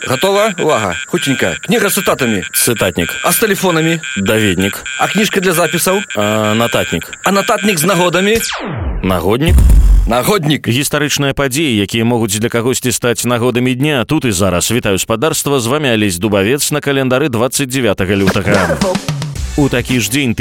Готова? Увага. Хутенька. Книга с цитатами. Цытатнік. А с телефонами? Даведнік. А книжка для записаў? Нататнік. А нататнік з нагодамі? Нагоднік. Нагоднік. Гістарычныя падзеі, якія могуць для кагосьці стаць нагодамі дня. Тут і зараз. Вітаю спадарства, з вамі Алесь Дубавец на календары 29 лютага. У такі ж дзень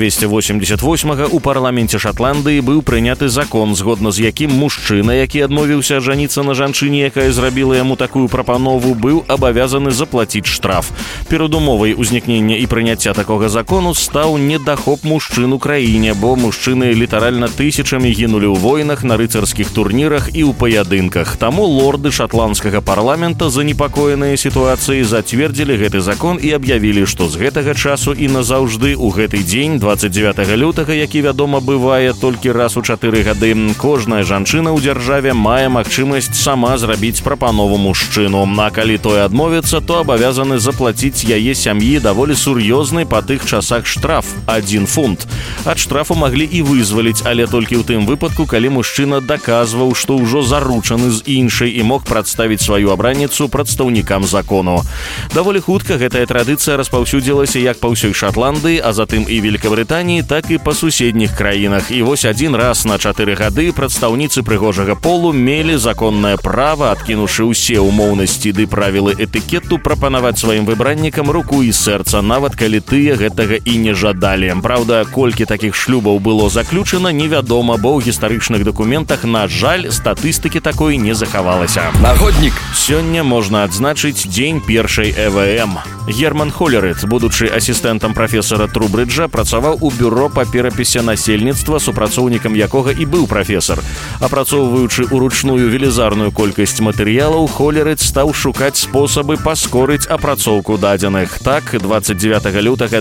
1288 у парламенце Шатландыі быў прыняты закон, згодна з якім мужчына, які адмовіўся ажаніцца на жанчыне, якая зрабіла яму такую прапанову, быў абавязаны заплаціць штраф. Перадумовай узнікнення і прыняцця такога закону стаў недахоп мужчын у краіне, бо мужчыны літаральна тысячамі гінулі ў войнах, на рыцарскіх турнірах і ў паядынках. Таму лорды шатландскага парламента, занепакоеныя сітуацыяй, зацвердзілі гэты закон і аб'явілі, што з гэтага часу і назаўжды у гэты дзень, 29 лютага, які, вядома, бывае толькі раз у 4 гады, кожная жанчына ў дзяржаве мае магчымасць сама зрабіць прапанову мужчыну. А калі той адмовіцца, то абавязаны заплаціць яе сям'і даволі сур'ёзны па тых часах штраф – 1 фунт. Ад штрафу маглі і вызваліць, але толькі ў тым выпадку, калі мужчына даказваў, што ўжо заручаны з іншай і мог прадставіць сваю абранніцу прадстаўнікам закону. Даволі хутка гэтая традыцыя распаўсюдзілася як па ўсёй Шатландыі, а затым і Великабрытаніі, так і па суседніх краінах. І вось адзін раз на 4 гады прадстаўніцы прыгожага полу мелі законнае права, адкінуўшы ўсе умоўнасці ды правілы этыкету, прапанаваць сваім выбраннікам руку і сэрца, нават калі тыя гэтага і не жадалі. Праўда, колькі такіх шлюбаў было заключана, невядома, бо ў гістарычных дакументах, на жаль, статыстыкі такой не захавалася. Нагоднік. Сёння можна адзначыць дзень першай ЭВМ. Герман Холерыт, будучы асістэнтам прафесара Трубриджа, працаваў у бюро па перапісе насельніцтва, супрацоўнікам якога і быў прафесар. Апрацоўваючы ўручную велізарную колькасць матэрыялаў, Холерыт стаў шукаць спосабы паскорыць апрацоўку дадзеных. Так, 29 лютага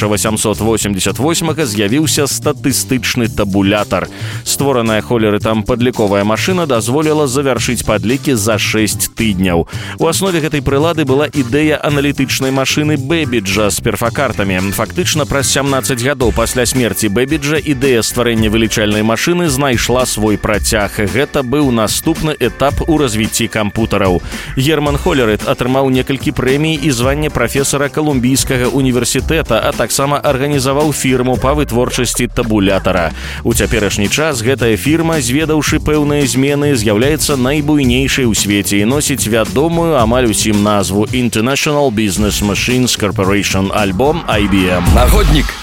1888 з'явіўся статыстычны табулятар. Створаная Холерытам падліковая машына дазволіла завяршыць падлікі за 6 тыдняў. У аснове гэтай прылады была ідэя аналітычнай машыны Бэбіджа з перфакартамі. Фактычна, праз 17 гадоў пасля смерці Бэбіджа ідэя стварэння вылічальнай машыны знайшла свой працяг. Гэта быў наступны этап у развіцці кампутараў. Герман Холерыт атрымаў некалькі прэмій і званне прафесара Калумбійскага універсітэта, а таксама арганізаваў фірму па вытворчасці табулятара. У цяперашні час гэтая фірма, зведаўшы пэўныя змены, з'яўляецца найбуйнейшай у свеце і носіць вядомую амаль усім назву International Business Machines Corporation, альбо IBM. Нагоднік.